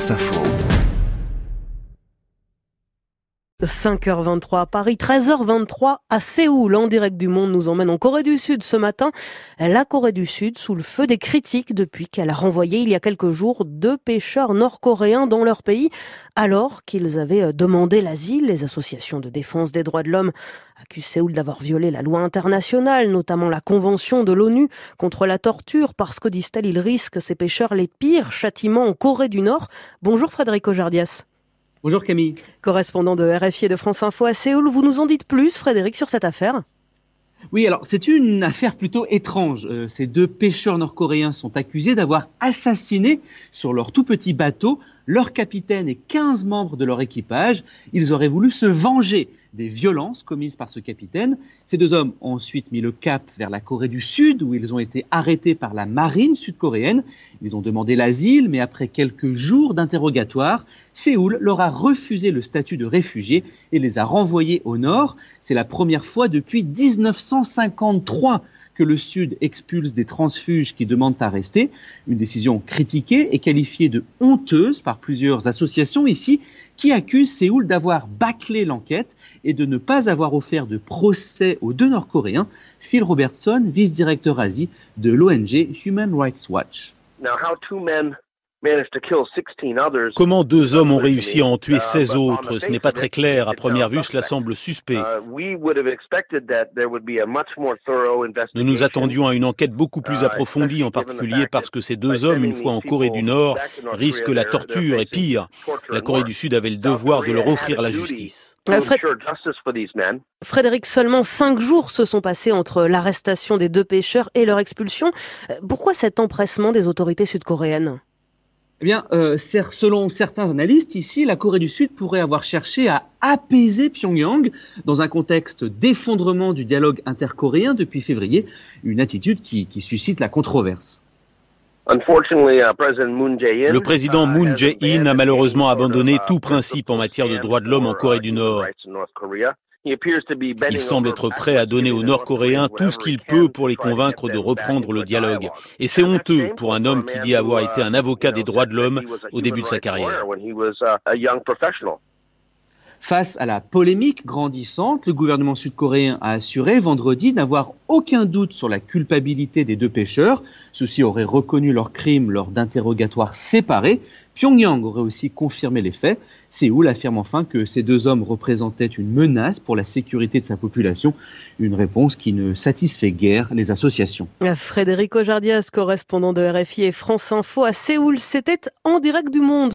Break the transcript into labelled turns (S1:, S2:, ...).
S1: France Info.
S2: 5h23 à Paris, 13h23 à Séoul. En direct du Monde nous emmène en Corée du Sud ce matin. La Corée du Sud sous le feu des critiques depuis qu'elle a renvoyé il y a quelques jours 2 pêcheurs nord-coréens dans leur pays alors qu'ils avaient demandé l'asile. Les associations de défense des droits de l'homme accusent Séoul d'avoir violé la loi internationale, notamment la convention de l'ONU contre la torture parce que, disent-elles, ils risquent, ces pêcheurs, les pires châtiments en Corée du Nord. Bonjour Frédéric Ojardias.
S3: Bonjour Camille.
S2: Correspondant de RFI et de France Info à Séoul, vous nous en dites plus, Frédéric, sur cette affaire ?
S3: Oui, alors c'est une affaire plutôt étrange. Ces 2 pêcheurs nord-coréens sont accusés d'avoir assassiné sur leur tout petit bateau leur capitaine et 15 membres de leur équipage. Ils auraient voulu se venger des violences commises par ce capitaine. Ces 2 hommes ont ensuite mis le cap vers la Corée du Sud où ils ont été arrêtés par la marine sud-coréenne. Ils ont demandé l'asile, mais après quelques jours d'interrogatoire, Séoul leur a refusé le statut de réfugiés et les a renvoyés au nord. C'est la première fois depuis 1953 que le Sud expulse des transfuges qui demandent à rester. Une décision critiquée et qualifiée de honteuse par plusieurs associations ici qui accusent Séoul d'avoir bâclé l'enquête et de ne pas avoir offert de procès aux 2 Nord-Coréens. Phil Robertson, vice-directeur Asie de l'ONG Human Rights Watch.
S4: Comment 2 hommes ont réussi à en tuer 16 autres? Ce n'est pas très clair. À première vue, cela semble suspect. Nous nous attendions à une enquête beaucoup plus approfondie, en particulier parce que ces 2 hommes, une fois en Corée du Nord, risquent la torture et pire. La Corée du Sud avait le devoir de leur offrir la justice.
S2: Frédéric, seulement 5 jours se sont passés entre l'arrestation des 2 pêcheurs et leur expulsion. Pourquoi cet empressement des autorités sud-coréennes ?
S3: Eh bien, selon certains analystes, ici, la Corée du Sud pourrait avoir cherché à apaiser Pyongyang dans un contexte d'effondrement du dialogue intercoréen depuis février, une attitude qui suscite la controverse.
S4: Le président Moon Jae-in a malheureusement abandonné tout principe en matière de droits de l'homme en Corée du Nord. Il semble être prêt à donner aux Nord-Coréens tout ce qu'il peut pour les convaincre de reprendre le dialogue. Et c'est honteux pour un homme qui dit avoir été un avocat des droits de l'homme au début de sa carrière.
S3: Face à la polémique grandissante, le gouvernement sud-coréen a assuré vendredi n'avoir aucun doute sur la culpabilité des 2 pêcheurs. Ceux-ci auraient reconnu leurs crimes lors d'interrogatoires séparés. Pyongyang aurait aussi confirmé les faits. Séoul affirme enfin que ces 2 hommes représentaient une menace pour la sécurité de sa population. Une réponse qui ne satisfait guère les associations.
S2: Frédéric Ojardias, correspondant de RFI et France Info à Séoul, c'était en direct du Monde.